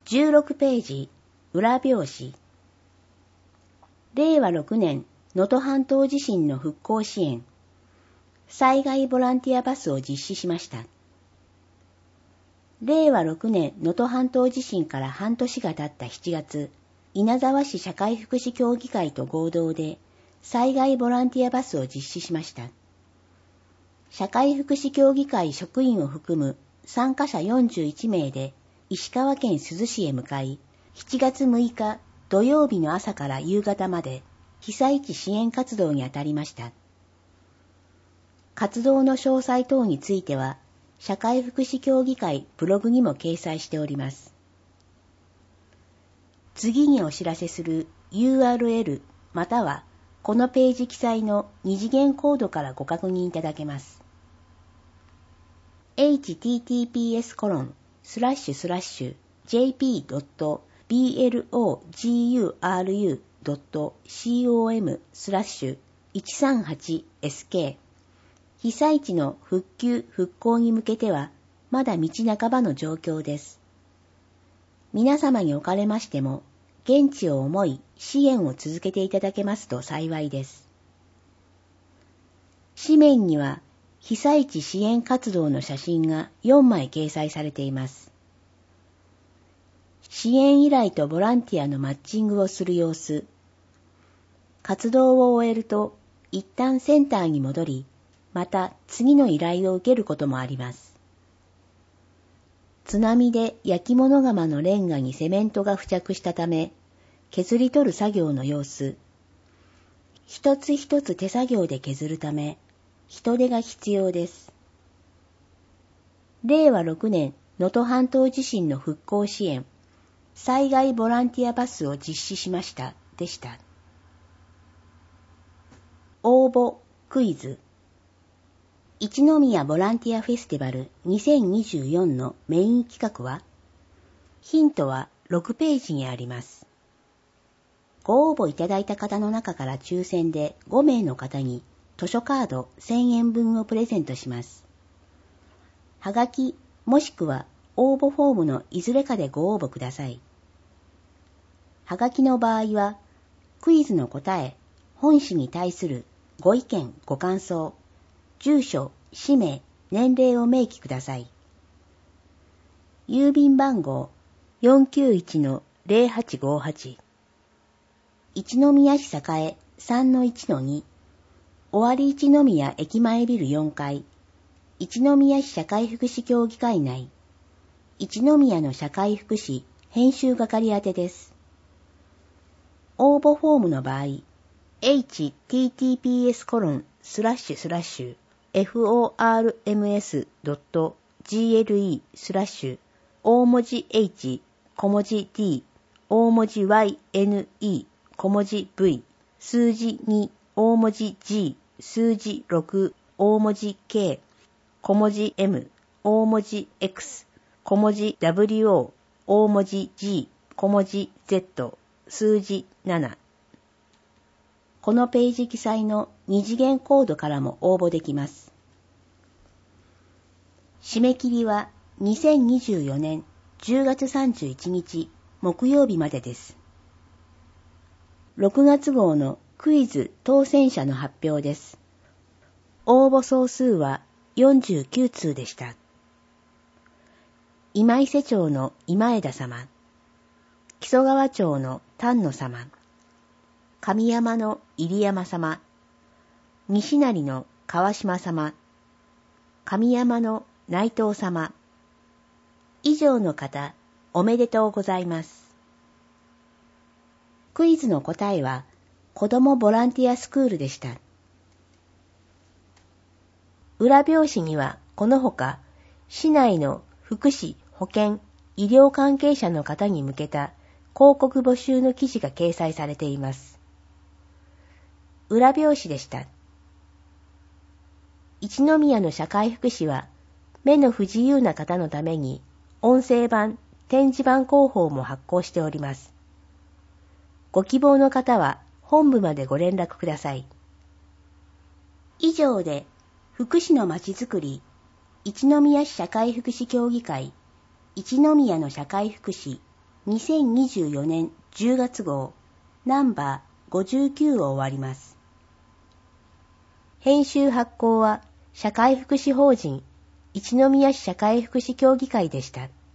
16ページ、裏表紙。令和6年、能登半島地震の復興支援、災害ボランティアバスを実施しました。令和6年、能登半島地震から半年が経った7月、稲沢市社会福祉協議会と合同で、災害ボランティアバスを実施しました。社会福祉協議会職員を含む参加者41名で、石川県珠洲市へ向かい、7月6日土曜日の朝から夕方まで被災地支援活動に当たりました。活動の詳細等については、社会福祉協議会ブログにも掲載しております。次にお知らせする URL またはこのページ記載の二次元コードからご確認いただけます。https://jp.bloguru.com/138sk 被災地の復旧・復興に向けてはまだ道半ばの状況です。皆様におかれましても現地を思い支援を続けていただけますと幸いです。紙面には被災地支援活動の写真が4枚掲載されています。支援依頼とボランティアのマッチングをする様子。活動を終えると一旦センターに戻り、また次の依頼を受けることもあります。津波で焼き物窯のレンガにセメントが付着したため、削り取る作業の様子。一つ一つ手作業で削るため、人手が必要です。令和6年能登半島地震の復興支援、災害ボランティアバスを実施しましたでした。応募クイズ。一宮ボランティアフェスティバル2024のメイン企画は、ヒントは6ページにあります。ご応募いただいた方の中から抽選で5名の方に図書カード1000円分をプレゼントします。はがきもしくは応募フォームのいずれかでご応募ください。はがきの場合は、クイズの答え、本誌に対するご意見ご感想、住所、氏名、年齢を明記ください。郵便番号 491-0858 一宮市栄 3-1-2 尾張一宮駅前ビル4階一宮市社会福祉協議会内一宮の社会福祉編集係宛てです。応募フォームの場合 https://forms.gle/ 大文字 h 小文字 d 大文字 yne 小文字 v 数字2大文字 g 数字6大文字 k 小文字 m 大文字 x 小文字 wo 大文字 g 小文字 z 数字7。このページ記載の二次元コードからも応募できます。締め切りは2024年10月31日木曜日までです。6月号のクイズ当選者の発表です。応募総数は49通でした。今伊勢町の今枝様、木曽川町の丹野様、上山の入山様、西成の川島様、上山の内藤様、以上の方、おめでとうございます。クイズの答えは、子どもボランティアスクールでした。裏表紙には、このほか、市内の福祉、保健、医療関係者の方に向けた広告募集の記事が掲載されています。裏表紙でした。一宮の社会福祉は、目の不自由な方のために、音声版、展示版広報も発行しております。ご希望の方は、本部までご連絡ください。以上で、福祉のまちづくり、一宮市社会福祉協議会、一宮の社会福祉、 2024年10月号ナンバー59を終わります。編集発行は社会福祉法人一宮市社会福祉協議会でした。